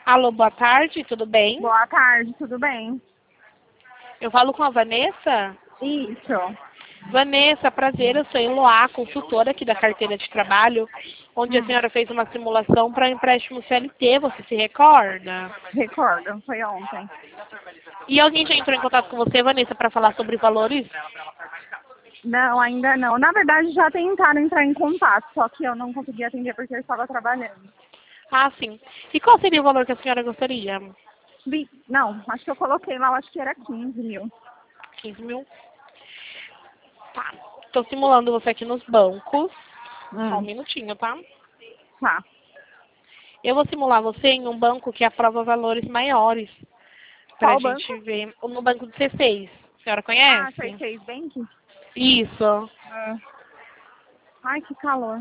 Alô, boa tarde, tudo bem? Boa tarde, tudo bem? Eu falo com a Vanessa? Isso. Vanessa, prazer, eu sou Eloá, consultora aqui da carteira de trabalho, onde a senhora fez uma simulação para empréstimo CLT, você se recorda? Recordo, foi ontem. E alguém já entrou em contato com você, Vanessa, para falar sobre valores? Não, ainda não. Na verdade, já tentaram entrar em contato, só que eu não consegui atender porque eu estava trabalhando. Ah, sim. E qual seria o valor que a senhora gostaria? Não, acho que eu coloquei lá, acho que era 15 mil. 15 mil? Tá. Estou simulando você aqui nos bancos. Só um minutinho, tá? Tá. Eu vou simular você em um banco que aprova valores maiores. Pra Qual gente banco? ver. No banco do C6. A senhora Ah, conhece? Chase Bank? Isso. Ai, que calor.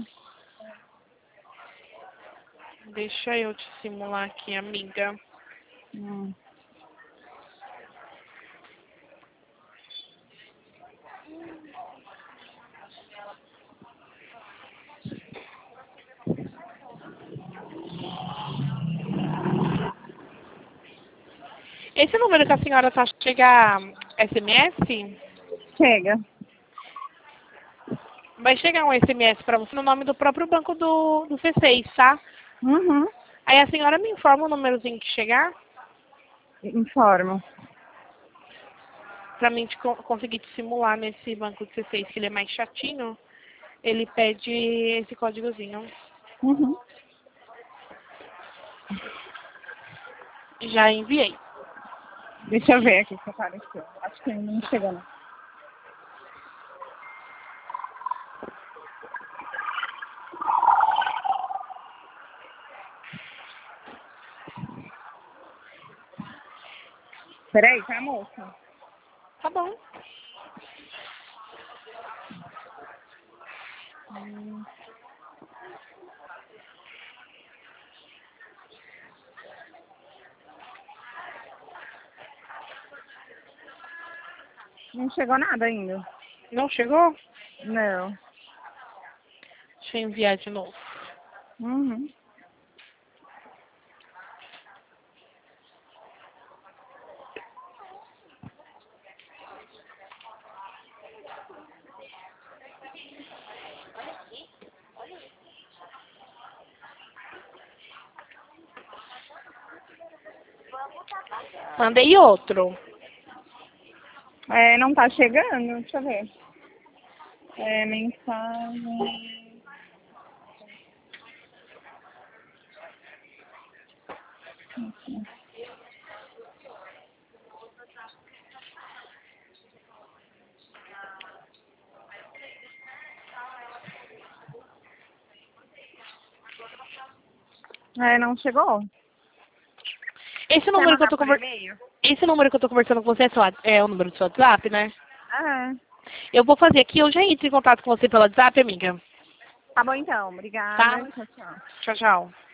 Deixa eu te simular aqui, amiga. Esse número que a senhora tá chegar SMS? Chega. Vai chegar um SMS para você no nome do próprio banco do C6, tá? Uhum. Aí a senhora me informa o númerozinho que chegar, Informo. pra mim conseguir te simular nesse banco do C6, que ele é mais chatinho. Ele pede esse códigozinho. Uhum. Já enviei. Deixa eu ver aqui se apareceu. Acho que não chegou, não. Peraí, tá, moça? Tá bom. Não chegou nada ainda. Não chegou? Não. Deixa eu enviar de novo. Uhum. Mandei outro. Não tá chegando? Deixa eu ver. Mensagem. Não chegou? Esse Quer número que eu mandar tô por e-mail? Esse número que eu tô conversando com você é o número do seu WhatsApp, né? Ah, Eu vou fazer aqui, eu já entro em contato com você pelo WhatsApp, amiga. tá bom então. Tá? Obrigada. Tchau, tchau. Tchau, tchau.